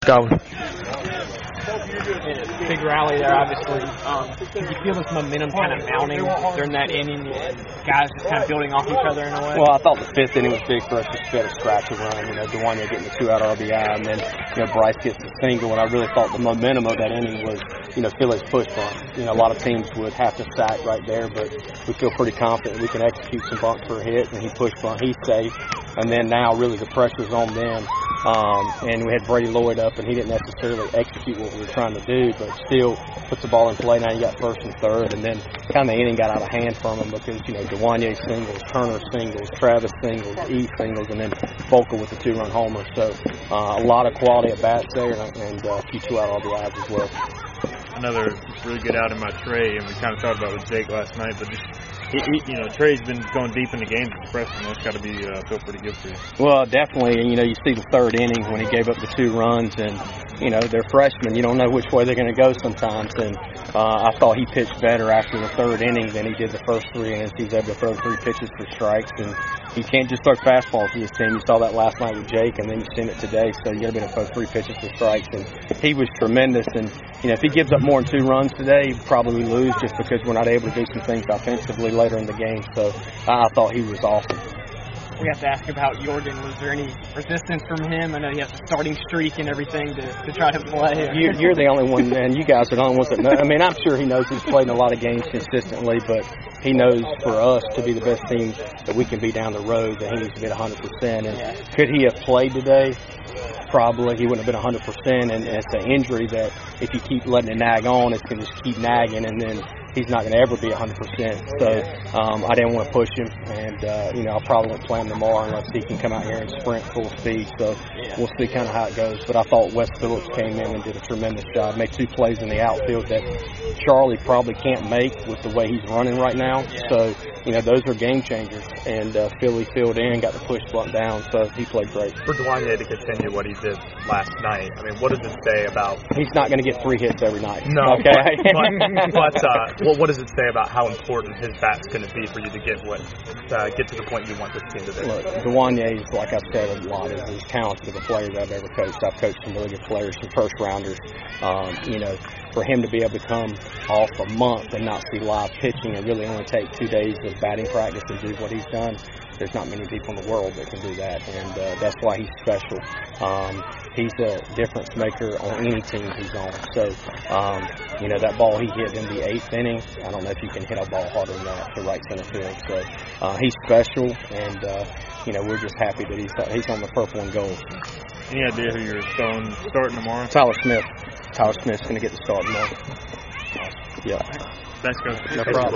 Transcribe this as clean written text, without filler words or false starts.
Go. Big rally there, obviously. Did you feel this momentum kind of mounting during that inning? Guys just kind of building off each other in a way? Well, I thought the fifth inning was big for us just to be able to scratch a run. Dewanya getting the 2-out RBI, and then, Bryce gets the single. And I really thought the momentum of that inning was, Philly's push bunt. A lot of teams would have to sack right there, but we feel pretty confident we can execute some bunts for a hit, and he push bunt, he's safe. And then now really the pressure's on them. And we had Brady Lloyd up, and he didn't necessarily execute what we were trying to do, but still puts the ball in play. Now you got first and third, and then kind of the inning got out of hand from him because, Dewanya singles, Turner singles, Travis singles, E singles, and then Volker with the 2-run homer. So a lot of quality at bats there, and a few 2-out RBIs as well. Another really good out in my Trey, and we kind of talked about with Jake last night, but just Trey's been going deep in the games as a freshman. That's got to be feel pretty good for you. Well, definitely. And, you see the third inning when he gave up the 2 runs, and, they're freshmen. You don't know which way they're going to go sometimes. And I thought he pitched better after the third inning than he did the first 3 innings. He was able to throw 3 pitches for strikes, and you can't just throw fastballs to this team. You saw that last night with Jake, and then you've seen it today. So you got to be able to throw 3 pitches for strikes, and he was tremendous. And if he gives up more than 2 runs today, he'd probably lose just because we're not able to do some things offensively later in the game. So I thought he was awesome. We have to ask about Jordan. Was there any resistance from him? I know he has a starting streak and everything to try to play. You're the only one, man. You guys are the only ones that know. I mean, I'm sure he knows he's played in a lot of games consistently, but he knows for us to be the best team that we can be down the road that he needs to get 100%. And could he have played today? Probably. He wouldn't have been 100%, and it's an injury that if you keep letting it nag on, it's going to just keep nagging, and then he's not going to ever be 100%. So I didn't want to push him, and I probably won't play him tomorrow unless he can come out here and sprint full speed. So we'll see kind of how it goes. But I thought Wes Phillips came in and did a tremendous job. Made 2 plays in the outfield that Charlie probably can't make with the way he's running right now. So those are game changers. And Philly filled in, got the push bunt down, so he played great. For Dewanya to continue what he did last night, I mean, what does it say about... He's not going to get 3 hits every night. No, okay? But what does it say about how important his bat's going to be for you to get to the point you want this team to be? Look, Dewanya is, like I've said a lot, is as talented of a player I've ever coached. I've coached some really good players, some first-rounders. For him to be able to come off a month and not see live pitching and really only take 2 days of batting practice and do what he's done, there's not many people in the world that can do that, and that's why he's special. He's a difference maker on any team he's on. So, that ball he hit in the 8th inning, I don't know if you can hit a ball harder than that to right center field. So he's special, and we're just happy that he's on the purple and gold. Any idea who you're starting tomorrow? Tyler Smith. Tyler Smith's going to get the start tomorrow. Yeah. Thanks, coach. No problem.